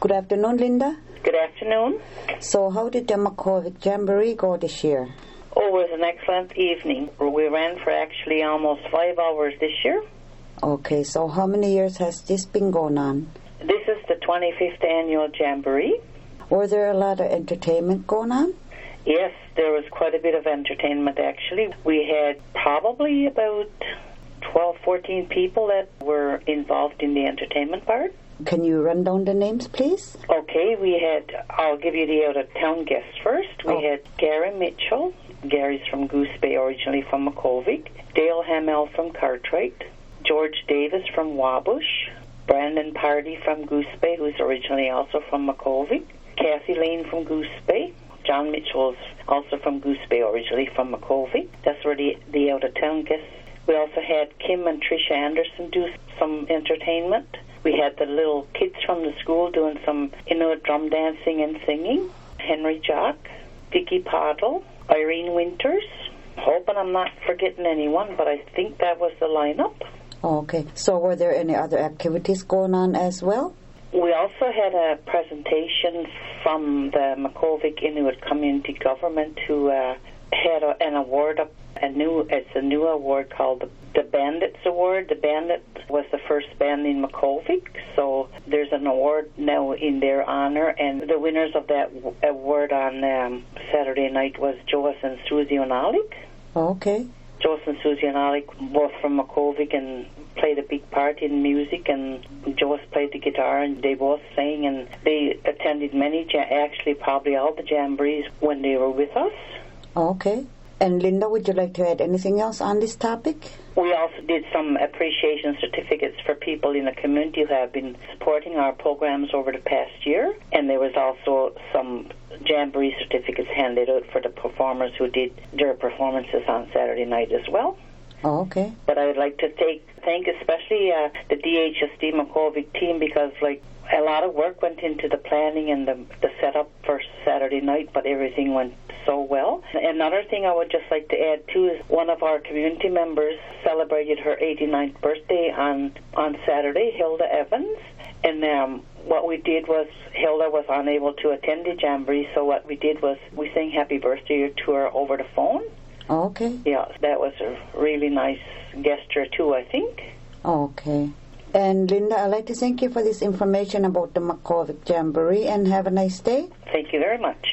Good afternoon, Linda. Good afternoon. So how did the Makkovik Jamboree go this year? Oh, it was an excellent evening. We ran for actually almost 5 hours this year. Okay, so how many years has this been going on? This is the 25th annual Jamboree. Were there a lot of entertainment going on? Yes, there was quite a bit of entertainment actually. We had probably about 12, 14 people that were involved in the entertainment part. Can you run down the names, please? Okay, I'll give you the out-of-town guests first. We had Gary Mitchell. Gary's from Goose Bay, originally from Makkovik. Dale Hamel from Cartwright. George Davis from Wabush. Brandon Pardy from Goose Bay, who's originally also from Makkovik. Kathy Lane from Goose Bay. John Mitchell's also from Goose Bay, originally from Makkovik. That's where the out-of-town guests. We also had Kim and Tricia Anderson do some entertainment. We had the little kids from the school doing some Inuit drum dancing and singing. Henry Jock, Vicky Pottle, Irene Winters. Hoping I'm not forgetting anyone, but I think that was the lineup. Okay. So were there any other activities going on as well? We also had a presentation from the Makkovik Inuit Community Government who had an award up. It's a new award called the Bandits Award. The Bandit was the first band in Makkovik, so there's an award now in their honor, and the winners of that award on Saturday night was Joas and Susie Onalik. Okay. Joas and Susie Onalik, both from Makkovik, and played a big part in music, and Joas played the guitar, and they both sang, and they attended actually probably all the jamborees when they were with us. Okay. And Linda, would you like to add anything else on this topic? We also did some appreciation certificates for people in the community who have been supporting our programs over the past year. And there was also some Jamboree certificates handed out for the performers who did their performances on Saturday night as well. Oh, okay. But I would like to thank especially the DHSD Makkovik team, because a lot of work went into the planning and the setup for Saturday night, but everything went so well. Another thing I would just like to add too is one of our community members celebrated her 89th birthday on Saturday, Hilda Evans, and what we did was Hilda was unable to attend the Jamboree, so what we did was we sang happy birthday to her over the phone. Okay. Yeah, that was a really nice gesture too, I think. Okay. And Linda, I'd like to thank you for this information about the Makkovik Jamboree, and have a nice day. Thank you very much.